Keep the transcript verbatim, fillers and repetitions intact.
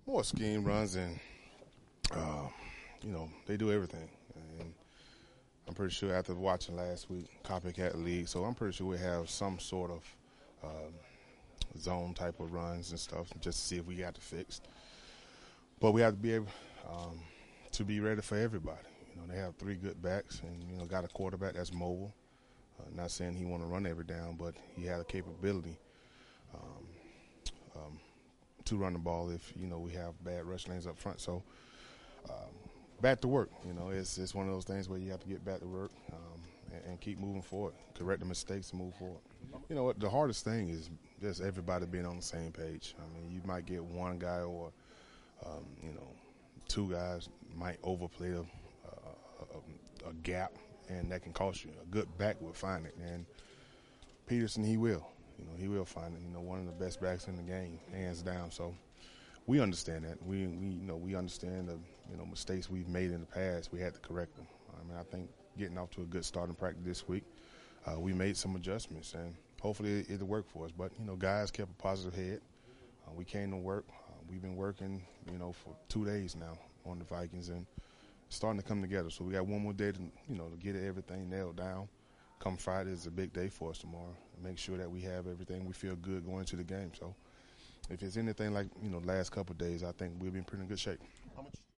More scheme runs and, uh, you know, they do everything. And I'm pretty sure after watching last week, Copycat League, so I'm pretty sure we have some sort of um, zone type of runs and stuff just to see if we got it fixed. But we have to be able um, to be ready for everybody. You know, they have three good backs and, you know, got a quarterback that's mobile. Uh, not saying he want to run every down, but he had a capability um, um, to run the ball if, you know, we have bad rush lanes up front. So um, back to work. You know, it's, it's one of those things where you have to get back to work um, and, and keep moving forward, correct the mistakes and move forward. You know what, the hardest thing is just everybody being on the same page. I mean, you might get one guy or, um, you know, two guys might overplay a, a, a gap, and that can cost you. A good back will find it, and Peterson, he will. You know, he will find it. You know, one of the best backs in the game, hands down. So we understand that. We, we you know, we understand the, you know, mistakes we've made in the past. We had to correct them. I mean, I think getting off to a good starting practice this week, uh, we made some adjustments, and hopefully it, it'll work for us. But, you know, guys kept a positive head. Uh, we came to work. Uh, we've been working, you know, for two days now on the Vikings, and it's starting to come together. So we got one more day to, you know, to get everything nailed down. Come Friday is a big day for us tomorrow. Make sure that we have everything. We feel good going into the game. So if it's anything like, you know, last couple of days, I think we'll be in pretty good shape.